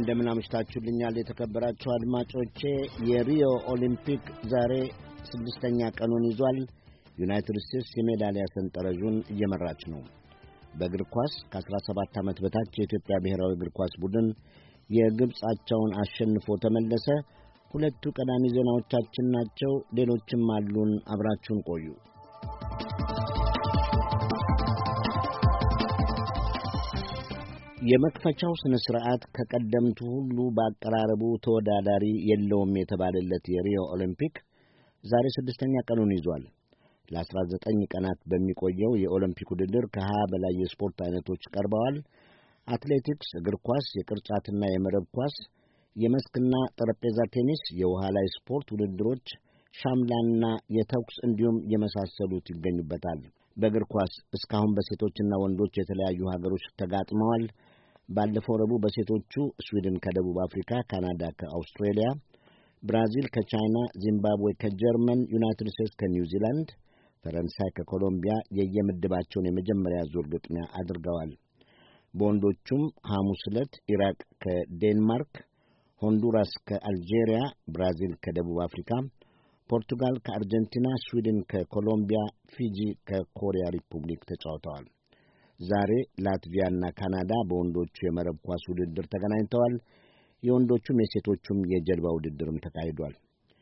እንደምን አምሽታችሁልኛል የተከበራችሁ አድማጮቼ። የሪዮ ኦሊምፒክ ዛሬ ስድስተኛ ቀኑን ይዟል። ዩናይትድ ስቴትስ የሜዳሊያ ሰንጠረዡን እየመራች ነው። በእግር ኳስ ከ17 ዓመት በታች የኢትዮጵያ ብሔራዊ እግር ኳስ ቡድን የግብጻቸውን አሸንፎ ተመለሰ። ሁለቱ ቀዳሚ ዜናዎቻችን ናቸው። ሌሎችም አሉን። አብራችሁን ቆዩ። የመክፈቻው ስነ ስርዓት ከቀደምቱ ሁሉ በአቀራረቡ ተወዳዳሪ የለውም የተባለለት የሪዮ ኦሊምፒክ ዛሬ ስድስተኛ ቀኑን ይዟል። ለ19 ቀናት በሚቆየው የኦሊምፒክ ውድድር ከ20 በላይ የስፖርት አይነቶች ቀርበዋል። አትሌቲክስ፣ እግር ኳስ፣ የቅርጫትና የመረብ ኳስ፣ የመስክና ጠረጴዛ ቴኒስ፣ የውሃ ላይ ስፖርት ውድድሮች፣ ሻምላና የተኩስ እንዲሁም የመሳሰሉት ይገኙበታል። በእግር ኳስ እስካሁን በሴቶችና ወንዶች የተለያዩ ሀገሮች ተጋጥመዋል። ባለፈው ረቡዕ በሴቶቹ ስዊድን ከደቡብ አፍሪካ፣ ካናዳ ከአውስትራሊያ፣ ብራዚል ከቻይና፣ ዚምባብዌ ከጀርመን፣ ዩናይትድ ስቴትስ ከኒውዚላንድ፣ ፈረንሳይ ከኮሎምቢያ የየምድባቸውን የመጀመሪያ ዙር ግጥሚያ አድርገዋል። በወንዶቹም ሐሙስ ዕለት ኢራቅ ከዴንማርክ፣ ሆንዱራስ ከአልጄሪያ፣ ብራዚል ከደቡብ አፍሪካ፣ ፖርቱጋል ከአርጀንቲና፣ ስዊድን ከኮሎምቢያ፣ ፊጂ ከኮሪያ ሪፑብሊክ ተጫውተዋል። ዛሬ ላትቪያና ካናዳ በወንዶቹ የመረብ ኳስ ውድድር ተገናኝተዋል። የወንዶቹም የሴቶቹም የጀልባ ውድድርም ተካሂዷል።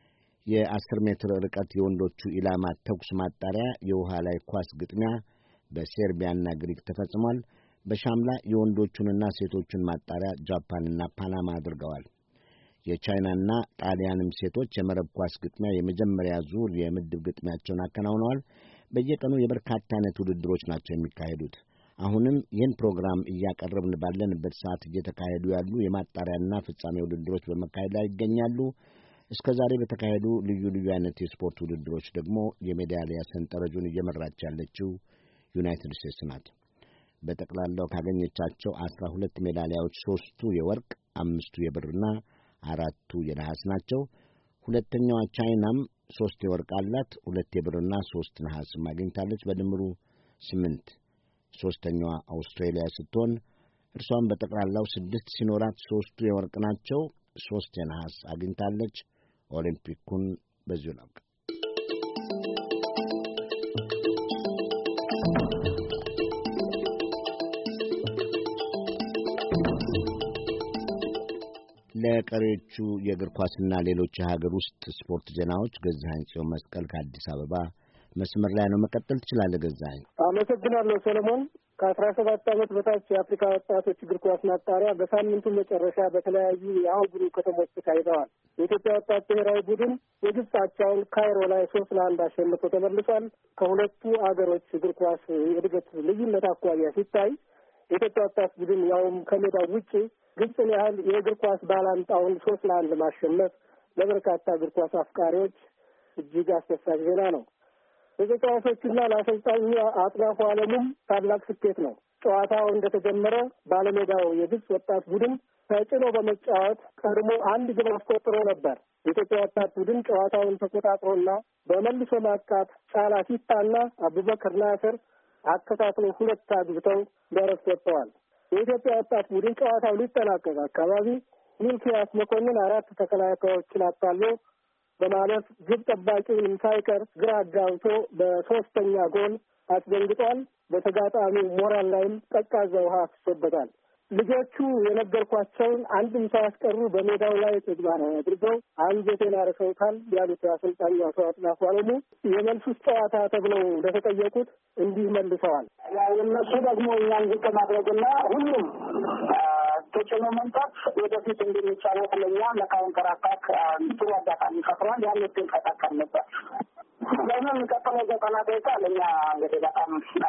የ10 ሜትር ርቀት የወንዶቹ ኢላማ ተኩስ ማጣሪያ የውሃ ላይ ኳስ ግጥሚያ በሴርቢያና ግሪክ ተፈጽሟል። በሻምላ የወንዶቹንና ሴቶቹን ማጣሪያ ጃፓንና ፓናማ አድርገዋል። የቻይናና ጣሊያንም ሴቶች የመረብ ኳስ ግጥሚያ የመጀመሪያ ዙር የምድብ ግጥሚያቸውን አከናውነዋል። በየቀኑ የበርካታ አይነት ውድድሮች ናቸው የሚካሄዱት። አሁንም ይህን ፕሮግራም እያቀረብን ባለንበት ሰዓት እየተካሄዱ ያሉ የማጣሪያና ፍጻሜ ውድድሮች በመካሄድ ላይ ይገኛሉ። እስከ ዛሬ በተካሄዱ ልዩ ልዩ አይነት የስፖርት ውድድሮች ደግሞ የሜዳሊያ ሰንጠረዡን እየመራች ያለችው ዩናይትድ ስቴትስ ናት። በጠቅላላው ካገኘቻቸው 12 ሜዳሊያዎች 3ቱ የወርቅ፣ 5ቱ የብርና 4ቱ የነሐስ ናቸው። ሁለተኛዋ ቻይናም 3 የወርቅ አላት፣ 2 የብርና 3 ነሐስም አግኝታለች። በድምሩ 8። ሶስተኛዋ አውስትራሊያ ስትሆን እርሷም በጠቅላላው 6 ሲኖራት 3ቱ የወርቅ ናቸው፣ 3 የነሐስ አግኝታለች። ኦሊምፒኩን በዚሁ ነው። ለቀሪዎቹ የእግር ኳስና ሌሎች የሀገር ውስጥ ስፖርት ዜናዎች ገዛኸኝ ጽዮን መስቀል ከአዲስ አበባ መስመር ላይ ነው። መቀጠል ትችላለህ ገዛኸኝ። አመሰግናለሁ ሰለሞን። ከ17 ዓመት በታች የአፍሪካ ወጣቶች እግር ኳስ ማጣሪያ በሳምንቱ መጨረሻ በተለያዩ የአህጉሩ ከተሞች ተካሂደዋል። የኢትዮጵያ ወጣት ብሔራዊ ቡድን የግብጻቸውን ካይሮ ላይ 3-1 አሸንፎ ተመልሷል። ከሁለቱ አገሮች እግር ኳስ የእድገት ልዩነት አኳያ ሲታይ የኢትዮጵያ ወጣት ቡድን ያውም ከሜዳው ውጪ ግብጽን ያህል የእግር ኳስ ባላንጣውን 3-1 ማሸነፍ ለበርካታ እግር ኳስ አፍቃሪዎች እጅግ አስደሳች ዜና ነው። ለተጫዋቾችና ለአሰልጣኙ አጥናፉ ዓለሙም ታላቅ ስኬት ነው። ጨዋታው እንደተጀመረ ባለሜዳው የግብጽ ወጣት ቡድን ተጭኖ በመጫወት ቀድሞ 1 ግብ አስቆጥሮ ነበር። የኢትዮጵያ ወጣት ቡድን ጨዋታውን ተቆጣጥሮና በመልሶ ማጥቃት ጫላ ሲታና አቡበከር ናስር አከታትሎ 2 አግብተው በረፍት ወጥተዋል። የኢትዮጵያ ወጣት ቡድን ጨዋታው ሊጠናቀቅ አካባቢ ሚልኪያስ መኮንን 4 ተከላካዮችን አታሎ በማለፍ ግብ ጠባቂውንም ሳይቀር ግራ አጋብቶ በሶስተኛ ጎል አስደንግጧል። በተጋጣሚው ሞራል ላይም ቀዝቃዛ ውሃ አፍሶበታል። ልጆቹ የነገርኳቸውን አንድም ሳያስቀሩ በሜዳው ላይ ተግባራዊ አድርገው አንጀቴን አርሰውታል ያሉት አሰልጣኙ አቶ አጥናፉ ዓለሙ የመልሱስ ጨዋታ ተብለው እንደተጠየቁት እንዲህ መልሰዋል። እነሱ ደግሞ እኛን ዝቅ ማድረግና ሁሉም ተጭኖ መምጣት ወደፊት እንደሚቻለው ለኛ ለካውንተር አታክ ጥሩ አጋጣሚ ፈጥሯል። ያን ግን ተጠቀም ነበር። ለምን የሚቀጥለው 90 ደቂቃ ለኛ እንግዲህ በጣም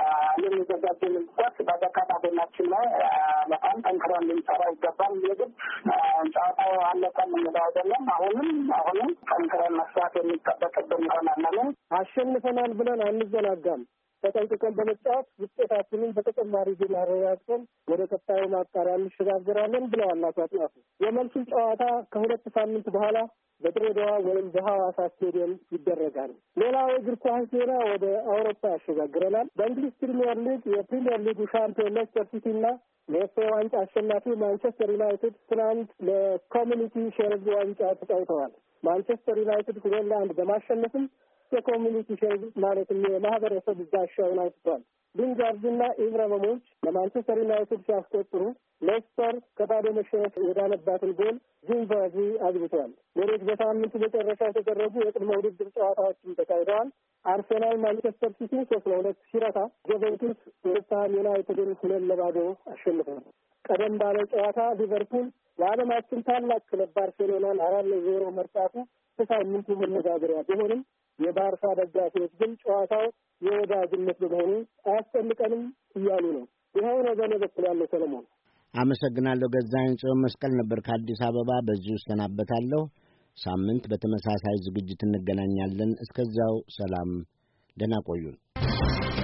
የሚዘጋጅንበት በበርካታ ጎናችን ላይ በጣም ጠንክረን ልንሰራ ይገባል። የግድ ጨዋታው አለቀን የምንለው አይደለም። አሁንም ጠንክረን መስራት የሚጠበቅብን ይሆናል። አሸንፈናል ብለን አንዘናጋም። ተጠንቅቀን በመጫወት ውጤታችንን በተጨማሪ ግን አረጋግጠን ወደ ቀጣዩ ማጣሪያ እንሸጋግራለን ብለዋል አቶ አጥናፉ። የመልሱ ጨዋታ ከሁለት ሳምንት በኋላ በድሬዳዋ ወይም በሐዋሳ ስቴዲየም ይደረጋል። ሌላው እግር ኳስ ዜና ወደ አውሮፓ ያሸጋግረናል። በእንግሊዝ ፕሪሚየር ሊግ የፕሪሚየር ሊጉ ሻምፒዮን ሌስተር ሲቲ እና የኤፍኤ ዋንጫ አሸናፊ ማንቸስተር ዩናይትድ ትናንት ለኮሚኒቲ ሼልድ ዋንጫ ተጫውተዋል። ማንቸስተር ዩናይትድ 2-1 በማሸነፍም የኮሚኒቲ ሼልድ ማለትም የማህበረሰብ ጋሻውን አንስቷል። ሊንጋርድና ኢብራሂሞቪች ለማንቸስተር ዩናይትድ ሲያስቆጥሩ ሌስተር ከባዶ መሸነፍ የዳነባትን ጎል ዚምባብዌ አግብቷል። ሌሎች በሳምንቱ መጨረሻ የተደረጉ የቅድመ ውድድር ጨዋታዎችም ተካሂደዋል። አርሴናል ማንቸስተር ሲቲ 3-2 ሲረታ፣ ጁቬንቱስ ዌስትሃም ዩናይትድን 2-0 አሸንፏል። ቀደም ባለ ጨዋታ ሊቨርፑል የዓለማችን ታላቅ ክለብ ባርሴሎናን 4-0 መርታቱ ከሳምንቱ መነጋገሪያ ቢሆንም የባርሳ ደጋፊዎች ግን ጨዋታው የወዳጅነት በመሆኑ አያስጨንቀንም እያሉ ነው። ይኸው ነው በእኔ በኩል ያለው። ሰለሞን አመሰግናለሁ። ገዛኸኝ ጽዮን መስቀል ነበር ከአዲስ አበባ። በዚሁ እሰናበታለሁ። ሳምንት በተመሳሳይ ዝግጅት እንገናኛለን። እስከዚያው ሰላም፣ ደህና ቆዩን።